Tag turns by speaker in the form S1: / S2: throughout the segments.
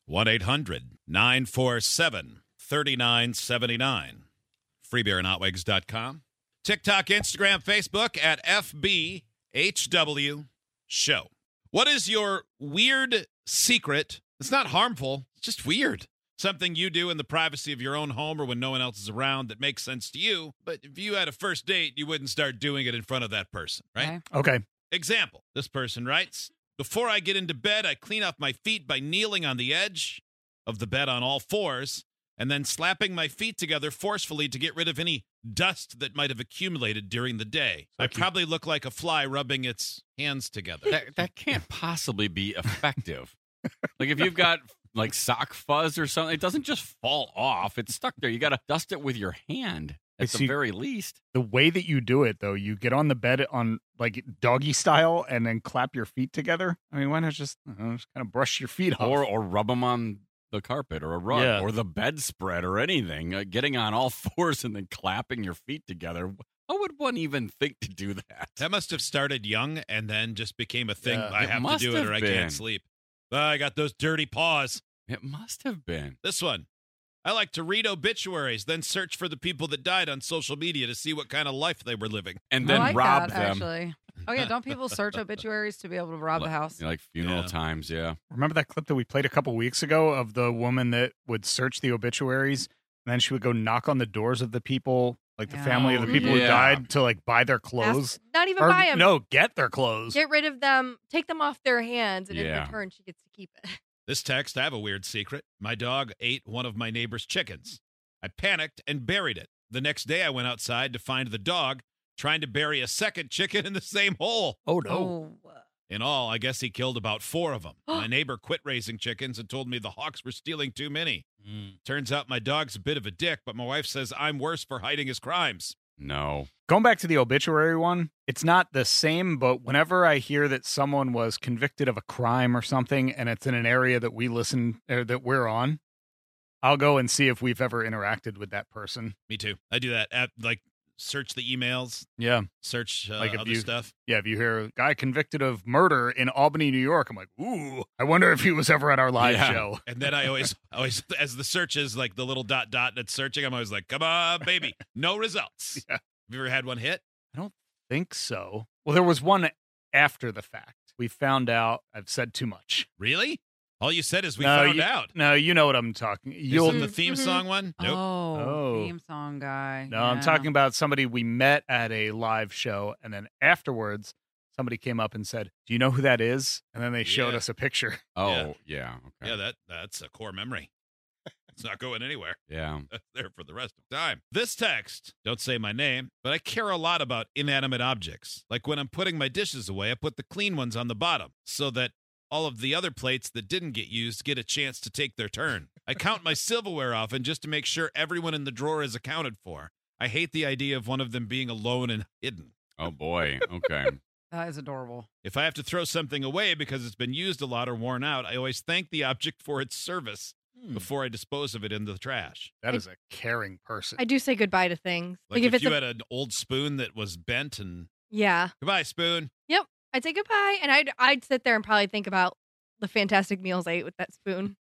S1: 1-800-947-3979. freebeerandhotwigs.com. TikTok, Instagram, Facebook at FBHW Show. What is your weird secret? It's not harmful. It's just weird. Something you do in the privacy of your own home or when no one else is around that makes sense to you. But if you had a first date, you wouldn't start doing it in front of that person, right?
S2: Okay.
S1: Example, this person writes, before I get into bed, I clean off my feet by kneeling on the edge of the bed on all fours and then slapping my feet together forcefully to get rid of any dust that might have accumulated during the day. I probably look like a fly rubbing its hands together.
S3: That can't possibly be effective. Like if you've got like sock fuzz or something, it doesn't just fall off. It's stuck there. You got to dust it with your hand at the very least.
S2: The way that you do it, though, you get on the bed on like doggy style and then clap your feet together. I mean, why not just kind of brush your feet off?
S3: Or rub them on the carpet or a rug or the bedspread or anything. Getting on all fours and then clapping your feet together. How would one even think to do that?
S1: That must have started young and then just became a thing.
S2: Yeah,
S1: I have to do it or I can't sleep. I got those dirty paws.
S3: It must have been.
S1: This one. I like to read obituaries, then search for the people that died on social media to see what kind of life they were living.
S3: And then rob them.
S4: Actually. Oh, yeah. Don't people search obituaries to be able to rob the house?
S3: Like funeral times, yeah.
S2: Remember that clip that we played a couple weeks ago of the woman that would search the obituaries and then she would go knock on the doors of the people, like the family of the people who died, to like buy their clothes?
S4: Not even buy them.
S2: No, get their clothes.
S4: Get rid of them. Take them off their hands, and in return, she gets to keep it.
S1: This text, I have a weird secret. My dog ate one of my neighbor's chickens. I panicked and buried it. The next day, I went outside to find the dog trying to bury a second chicken in the same hole.
S2: Oh, no.
S1: In all, I guess he killed about 4 of them. My neighbor quit raising chickens and told me the hawks were stealing too many. Turns out my dog's a bit of a dick, but my wife says I'm worse for hiding his crimes.
S3: No.
S2: Going back to the obituary one, it's not the same, but whenever I hear that someone was convicted of a crime or something and it's in an area that we listen or that we're on, I'll go and see if we've ever interacted with that person.
S1: Me too. I do that. Search the emails.
S2: Yeah.
S1: Search
S2: like
S1: other stuff.
S2: Yeah, if you hear a guy convicted of murder in Albany, New York, I'm like, ooh, I wonder if he was ever at our live show.
S1: And then I always, as the search is like the little dot that's searching, I'm always like, come on, baby. No results.
S2: Yeah.
S1: Have you ever had one hit?
S2: I don't think so. Well, there was one after the fact. We found out I've said too much.
S1: Really? All you said is we found out.
S2: No, you know what I'm talking.
S1: Is it the theme song one? Nope.
S4: Oh, theme song guy.
S2: No, I'm talking about somebody we met at a live show, and then afterwards, somebody came up and said, "Do you know who that is?" And then they showed us a picture.
S3: Oh, yeah. Okay.
S1: Yeah, that's a core memory. It's not going anywhere.
S3: Yeah.
S1: That's there for the rest of time. This text, don't say my name, but I care a lot about inanimate objects. Like when I'm putting my dishes away, I put the clean ones on the bottom so that all of the other plates that didn't get used get a chance to take their turn. I count my silverware often just to make sure everyone in the drawer is accounted for. I hate the idea of one of them being alone and hidden.
S3: Oh, boy. Okay.
S4: That is adorable.
S1: If I have to throw something away because it's been used a lot or worn out, I always thank the object for its service before I dispose of it in the trash.
S2: That is a caring person.
S4: I do say goodbye to things.
S1: Like if you had an old spoon that was bent and...
S4: Yeah.
S1: Goodbye, spoon.
S4: Yep. I'd say goodbye, and I'd sit there and probably think about the fantastic meals I ate with that spoon.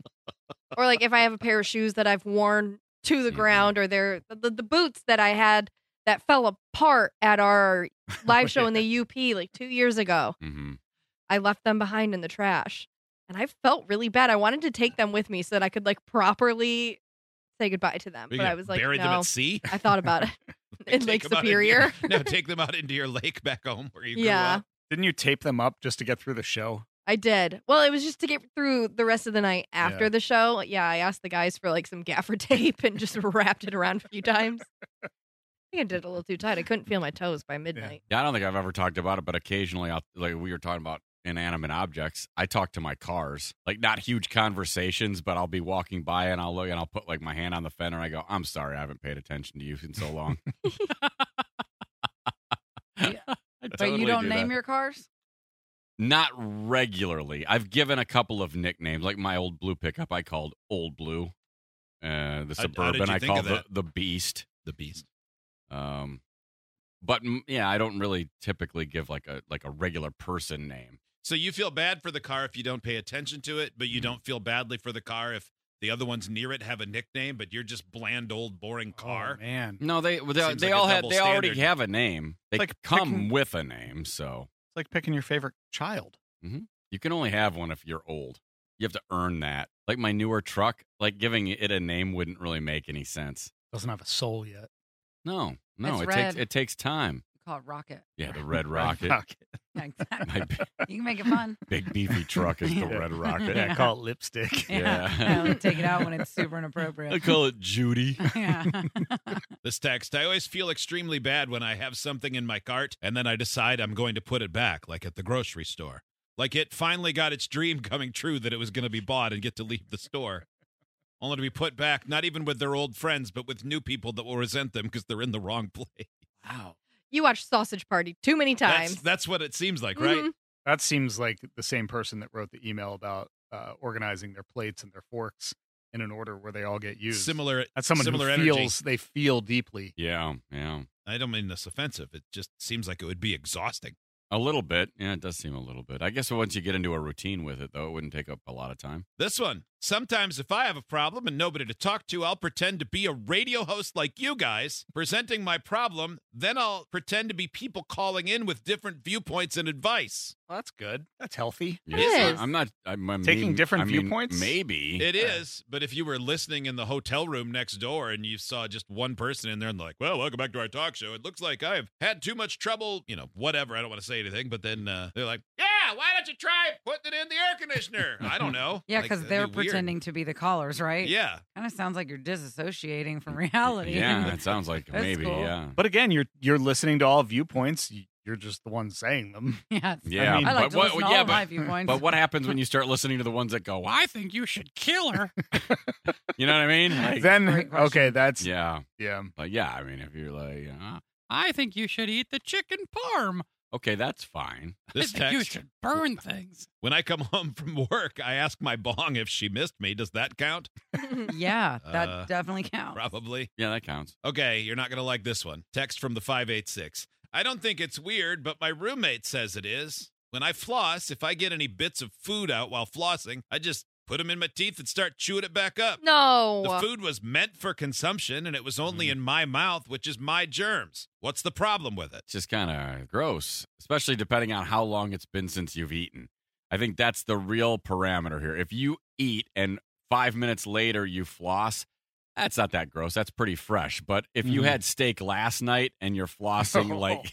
S4: Or like if I have a pair of shoes that I've worn to the ground, or the boots that I had that fell apart at our live show in the UP like 2 years ago.
S3: Mm-hmm.
S4: I left them behind in the trash. And I felt really bad. I wanted to take them with me so that I could like properly say goodbye to them. But I was like,
S1: bury
S4: no.
S1: them at sea?
S4: I thought about it in Lake Superior.
S1: Take them out into your lake back home where you grew up.
S2: Didn't you tape them up just to get through the show?
S4: I did. Well, it was just to get through the rest of the night after the show. Yeah, I asked the guys for like some gaffer tape and just wrapped it around a few times. I think I did it a little too tight. I couldn't feel my toes by midnight.
S3: Yeah, I don't think I've ever talked about it, but occasionally, like we were talking about inanimate objects, I talk to my cars. Like not huge conversations, but I'll be walking by and I'll look and I'll put like my hand on the fender and I go, "I'm sorry, I haven't paid attention to you in so long."
S4: But you don't name your cars?
S3: Not regularly. I've given a couple of nicknames, like my old blue pickup I called Old Blue. The Suburban I called the Beast.
S1: The Beast.
S3: But yeah, I don't really typically give like a regular person name.
S1: So you feel bad for the car if you don't pay attention to it, but you don't feel badly for the car if the other ones near it have a nickname, but you're just bland, old, boring car.
S2: Oh, man.
S3: No, they
S1: Seems
S3: they
S1: like
S3: all
S1: a
S3: have
S1: double
S3: they already
S1: standard.
S3: have a name. They
S2: like
S3: come
S2: picking-
S3: with a name, so
S2: It's like picking your favorite child.
S3: you can only have one if you're old. You have to earn that. Like my newer truck, like giving it a name wouldn't really make any sense.
S2: Doesn't have a soul yet.
S3: No,
S5: It's red.
S3: it takes time.
S5: Call it Rocket.
S3: Yeah, the Red Rocket.
S5: Yeah, exactly.
S3: My
S5: You can make it fun.
S3: big beefy truck is the
S5: Yeah.
S3: Red Rocket.
S2: Yeah, call it lipstick.
S3: Yeah.
S5: Take it out when it's super
S3: I
S5: inappropriate.
S3: call it Judy.
S5: Yeah.
S1: This text, I always feel extremely bad when I have something in my cart and then I decide I'm going to put it back, like at the grocery store. Like it finally got its dream coming true that it was going to be bought and get to leave the store. Only to be put back, not even with their old friends, but with new people that will resent them because they're in the wrong place.
S3: Wow.
S4: You watched Sausage Party too many times.
S1: That's what it seems like, right?
S4: Mhm.
S2: That seems like the same person that wrote the email about organizing their plates and their forks in an order where they all get used.
S1: Similar.
S2: That's someone
S1: similar
S2: who
S1: energy.
S2: feels they feel deeply.
S3: Yeah, yeah.
S1: I don't mean this offensive. It just seems like it would be exhausting.
S3: A little bit. Yeah, it does seem a little bit. I guess once you get into a routine with it, though, it wouldn't take up a lot of time.
S1: This one. Sometimes if I have a problem and nobody to talk to, I'll pretend to be a radio host like you guys, presenting my problem. Then I'll pretend to be people calling in with different viewpoints and advice.
S2: Well, that's good. That's healthy.
S4: It
S3: Yeah,
S4: is.
S3: I'm not I'm
S2: Taking different viewpoints?
S3: Maybe.
S1: It is, but if you were listening in the hotel room next door and you saw just one person in there and they're like, well, welcome back to our talk show. It looks like I've had too much trouble, whatever. I don't want to say anything, but then they're like, yeah, why don't you try putting it in the air conditioner? I don't know.
S5: Yeah,
S1: Like,
S5: because
S1: that'd
S5: they're
S1: be weird.
S5: pretending to be the callers, right?
S1: Yeah.
S5: Kind of sounds like you're disassociating from reality.
S3: Yeah, it sounds like
S5: That's
S3: maybe,
S5: cool.
S3: yeah.
S2: But again, you're listening to all viewpoints. You're just the one saying them.
S5: Yeah.
S3: Yeah,
S2: mean,
S5: I like
S3: but
S5: to
S3: what-
S5: listen to
S3: yeah,
S5: all of
S3: but-
S5: my viewpoints.
S3: But what happens when you start listening to the ones that go, I think you should kill her? You know what I mean? Like,
S2: Then
S5: Great question.
S2: okay, that's
S3: yeah.
S2: yeah.
S3: Like, yeah, I mean, if you're like, I think you should eat the chicken parm. Okay, that's fine.
S1: This text,
S3: burn things.
S1: when I come home from work, I ask my bong if she missed me. Does that count?
S5: Yeah, that
S1: Uh,
S5: definitely counts.
S1: Probably.
S3: Yeah, that counts.
S1: Okay, you're not going to like this one. Text from the 586. I don't think it's weird, but my roommate says it is. When I floss, if I get any bits of food out while flossing, I just put them in my teeth and start chewing it back up.
S4: No.
S1: The food was meant for consumption, and it was only in my mouth, which is my germs. What's the problem with it?
S3: It's just kind of gross, especially depending on how long it's been since you've eaten. I think that's the real parameter here. If you eat and 5 minutes later you floss, that's not that gross. That's pretty fresh. But if you
S2: Mhm.
S3: had steak last night and you're flossing like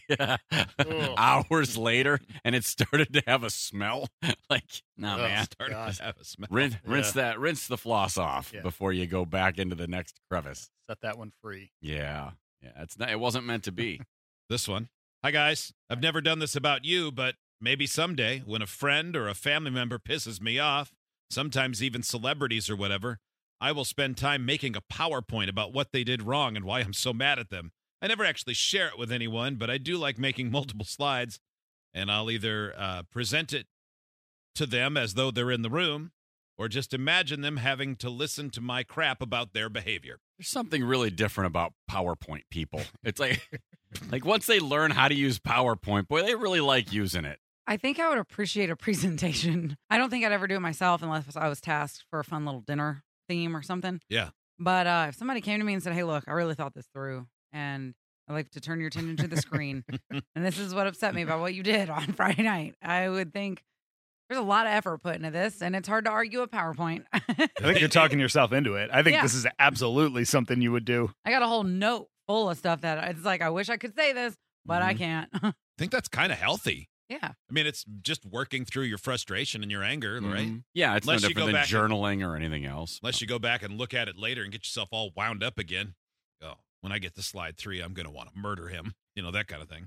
S3: hours later and it started to have a smell, like, no,
S2: Ugh.
S3: man.
S1: Started
S2: God.
S1: to have a smell.
S3: Rinse the floss off
S2: Yeah.
S3: before you go back into the next crevice.
S2: Set that one free.
S3: Yeah. Yeah. It wasn't meant to be.
S1: This one. Hi, guys. I've never done this about you, but maybe someday when a friend or a family member pisses me off, sometimes even celebrities or whatever, I will spend time making a PowerPoint about what they did wrong and why I'm so mad at them. I never actually share it with anyone, but I do like making multiple slides, and I'll either present it to them as though they're in the room or just imagine them having to listen to my crap about their behavior.
S3: There's something really different about PowerPoint people. It's like once they learn how to use PowerPoint, boy, they really like using it.
S5: I think I would appreciate a presentation. I don't think I'd ever do it myself unless I was tasked for a fun little dinner theme or something.
S1: Yeah.
S5: But if somebody came to me and said, hey, look, I really thought this through and I'd like to turn your attention to the screen. And this is what upset me about what you did on Friday night. I would think there's a lot of effort put into this and it's hard to argue a PowerPoint.
S2: I think you're talking yourself into it. I think
S5: Yeah.
S2: this is absolutely something you would do.
S5: I got a whole note full of stuff that it's like, I wish I could say this, but I can't.
S1: I think that's kind of healthy.
S5: Yeah.
S1: I mean, it's just working through your frustration and your anger, right?
S3: Mhm. Yeah, it's
S1: Unless
S3: no
S1: you go
S3: different than
S1: back
S3: journaling or anything else.
S1: Unless you go back and look at it later and get yourself all wound up again. Oh, when I get to slide 3, I'm going to want to murder him. That kind of thing.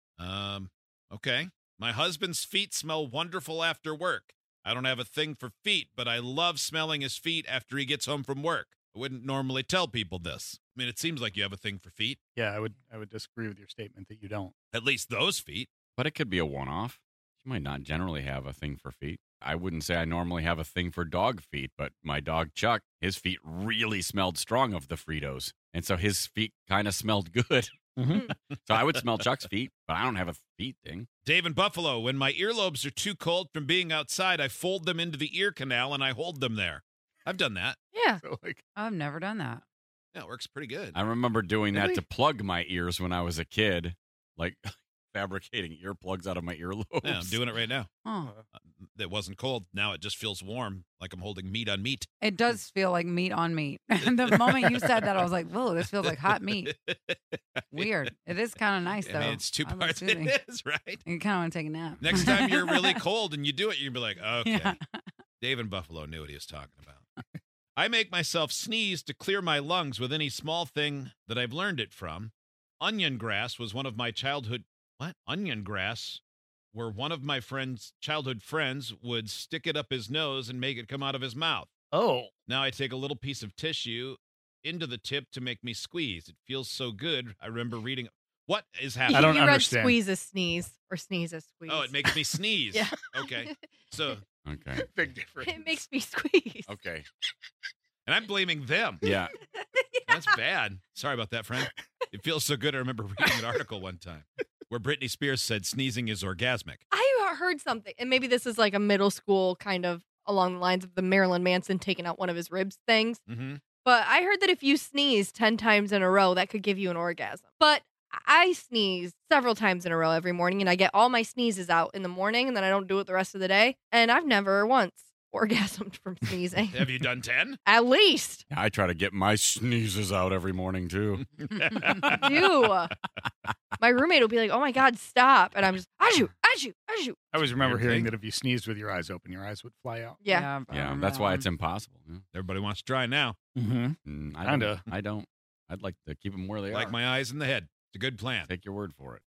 S1: Okay. My husband's feet smell wonderful after work. I don't have a thing for feet, but I love smelling his feet after he gets home from work. I wouldn't normally tell people this. I mean, it seems like you have a thing for feet.
S2: Yeah, I would disagree with your statement that you don't.
S1: At least those feet.
S3: But it could be a one-off. You might not generally have a thing for feet. I wouldn't say I normally have a thing for dog feet, but my dog Chuck, his feet really smelled strong of the Fritos. And so his feet kind of smelled good. So I would smell Chuck's feet, but I don't have a feet thing.
S1: Dave in Buffalo, when my earlobes are too cold from being outside, I fold them into the ear canal and I hold them there. I've done that.
S4: Yeah.
S2: So, like,
S5: I've never done that.
S1: Yeah, it works pretty good.
S3: I remember doing that
S1: Really?
S3: to plug my ears when I was a kid, like fabricating earplugs out of my earlobes.
S1: Yeah, I'm doing it right now.
S5: Oh,
S1: It wasn't cold. Now it just feels warm, like I'm holding meat on meat.
S5: it does feel like meat on meat. The moment you said that, I was like, whoa, this feels like hot meat. Weird. It is kind of nice, though.
S1: I mean, it's two
S5: I love
S1: parts.
S5: soothing.
S1: It is, right?
S5: You kind of want to take a nap.
S1: Next time you're really cold and you do it, you'll be like, okay.
S5: Yeah.
S1: Dave in Buffalo knew what he was talking about. I make myself sneeze to clear my lungs with any small thing that I've learned it from. Onion grass was one of my childhood. What? Onion grass, where one of my childhood friends would stick it up his nose and make it come out of his mouth.
S2: oh,
S1: Now I take a little piece of tissue into the tip to make me squeeze. It feels so good. I remember reading. What is happening?
S2: I don't
S4: you
S2: understand.
S4: read squeeze a sneeze or sneeze a squeeze.
S1: Oh, it makes me sneeze.
S4: Yeah.
S1: Okay. So,
S3: Okay.
S2: big difference.
S4: It makes me squeeze.
S3: Okay.
S1: and I'm blaming them.
S3: Yeah.
S1: That's bad. Sorry about that, friend. It feels so good. I remember reading an article one time where Britney Spears said sneezing is orgasmic.
S4: I heard something, and maybe this is like a middle school kind of along the lines of the Marilyn Manson taking out one of his ribs things.
S1: Mm-hmm.
S4: But I heard that if you sneeze 10 times in a row, that could give you an orgasm. But I sneeze several times in a row every morning, and I get all my sneezes out in the morning, and then I don't do it the rest of the day. And I've never once orgasmed from sneezing.
S1: Have you done 10?
S4: At least.
S3: I try to get my sneezes out every morning, too.
S4: I do. My roommate will be like, oh my God, stop. And I'm just, achoo, achoo, achoo.
S2: I always remember
S1: Weird
S2: hearing
S1: thing.
S2: that if you sneezed with your eyes open, your eyes would fly out.
S4: Yeah.
S5: I
S3: Yeah,
S5: remember
S3: that's
S5: that
S3: why
S5: one.
S3: it's impossible. Yeah.
S1: Everybody wants to try now.
S2: Mm-hmm.
S3: I
S2: Kinda.
S3: don't. I'd like to keep them where they
S1: Like
S3: are.
S1: my eyes in the head. It's a good plan.
S3: Take your word for it.